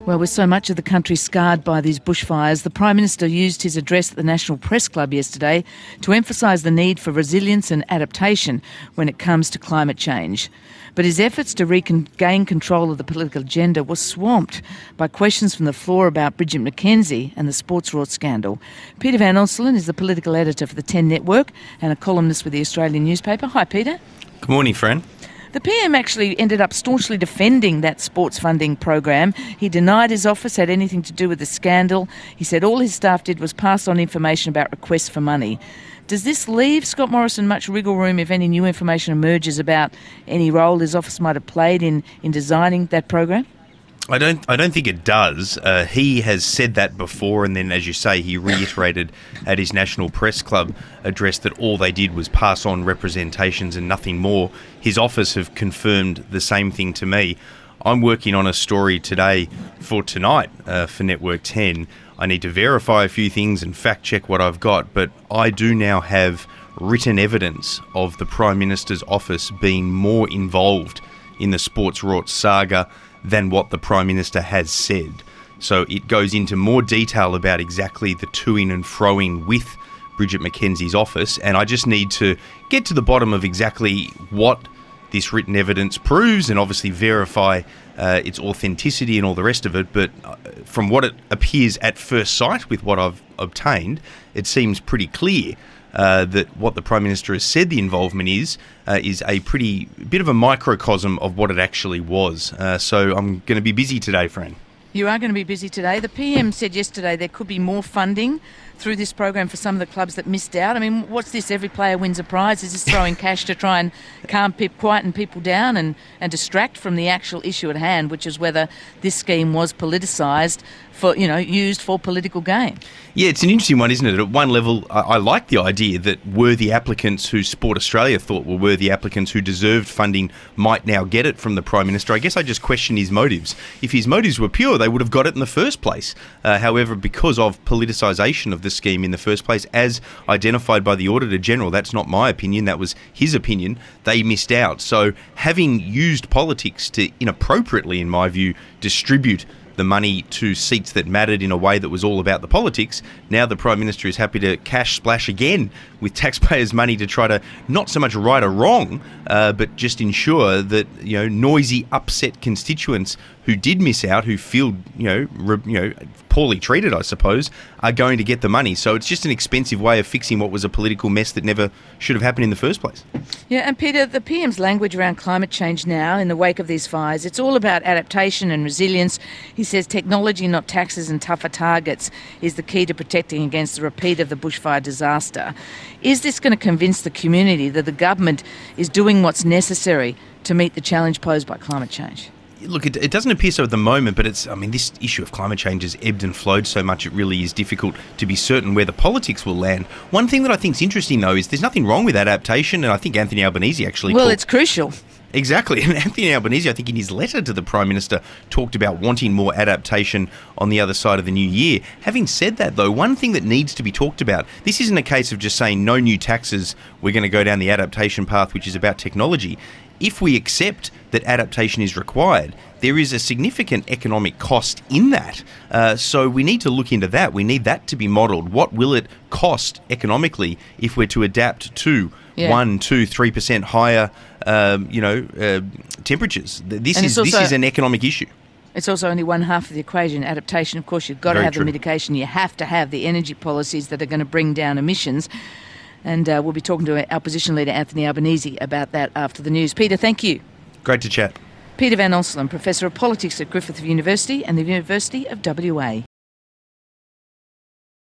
Well, with so much of the country scarred by these bushfires, the Prime Minister used his address at the National Press Club yesterday to emphasise the need for resilience and adaptation when it comes to climate change. But his efforts to regain control of the political agenda were swamped by questions from the floor about Bridget McKenzie and the sports rorts scandal. Peter Van Onselen is the political editor for the 10 Network and a columnist with the Australian newspaper. Hi, Peter. Good morning, Fran. The PM actually ended up staunchly defending that sports funding program. He denied his office had anything to do with the scandal. He said all his staff did was pass on information about requests for money. Does this leave Scott Morrison much wriggle room if any new information emerges about any role his office might have played in designing that program? I don't think it does. He has said that before, and then, as you say, he reiterated at his National Press Club address that all they did was pass on representations and nothing more. His office have confirmed the same thing to me. I'm working on a story today for tonight for Network 10. I need to verify a few things and fact check what I've got, but I do now have written evidence of the Prime Minister's office being more involved in the sports rorts saga than what the Prime Minister has said. So it goes into more detail about exactly the to-ing and fro-ing with Bridget McKenzie's office, and I just need to get to the bottom of exactly what this written evidence proves and obviously verify its authenticity and all the rest of it. But from what it appears at first sight with what I've obtained, it seems pretty clear that what the Prime Minister has said the involvement is a pretty bit of a microcosm of what it actually was. So I'm going to be busy today, Fran. You are going to be busy today. The PM said yesterday there could be more funding through this program for some of the clubs that missed out. I mean, what's this? Every player wins a prize. Is this throwing cash to try and quieten people down and distract from the actual issue at hand, which is whether this scheme was politicised for, used for political gain? Yeah, it's an interesting one, isn't it? At one level, I like the idea that worthy applicants who Sport Australia thought were worthy applicants who deserved funding might now get it from the Prime Minister. I guess I just question his motives. If his motives were pure, they would have got it in the first place. However, because of politicisation of the scheme in the first place, as identified by the Auditor General, that's not my opinion, that was his opinion, they missed out. So having used politics to inappropriately, in my view, distribute the money to seats that mattered in a way that was all about the politics, now the Prime Minister is happy to cash splash again with taxpayers' money to try to not so much right a wrong, but just ensure that noisy, upset constituents who did miss out, who feel poorly treated, I suppose, are going to get the money. So it's just an expensive way of fixing what was a political mess that never should have happened in the first place. Yeah, and Peter, the PM's language around climate change now, in the wake of these fires, it's all about adaptation and resilience. He says technology, not taxes and tougher targets, is the key to protecting against the repeat of the bushfire disaster. Is this going to convince the community that the government is doing what's necessary to meet the challenge posed by climate change? Look, it doesn't appear so at the moment, but this issue of climate change has ebbed and flowed so much it really is difficult to be certain where the politics will land. One thing that I think is interesting, though, is there's nothing wrong with adaptation, and I think Anthony Albanese actually... Well, it's crucial. Exactly, and Anthony Albanese, I think in his letter to the Prime Minister, talked about wanting more adaptation on the other side of the new year. Having said that, though, one thing that needs to be talked about, this isn't a case of just saying no new taxes, we're going to go down the adaptation path, which is about technology. If we accept that adaptation is required, there is a significant economic cost in that. So we need to look into that. We need that to be modelled. What will it cost economically if we're to adapt to 1, 2, 3% higher, temperatures? This is an economic issue. It's also only one half of the equation. Adaptation, of course, you've got to have the mitigation. You have to have the energy policies that are going to bring down emissions. And we'll be talking to our opposition leader, Anthony Albanese, about that after the news. Peter, thank you. Great to chat. Peter Van Onselen, Professor of Politics at Griffith University and the University of WA.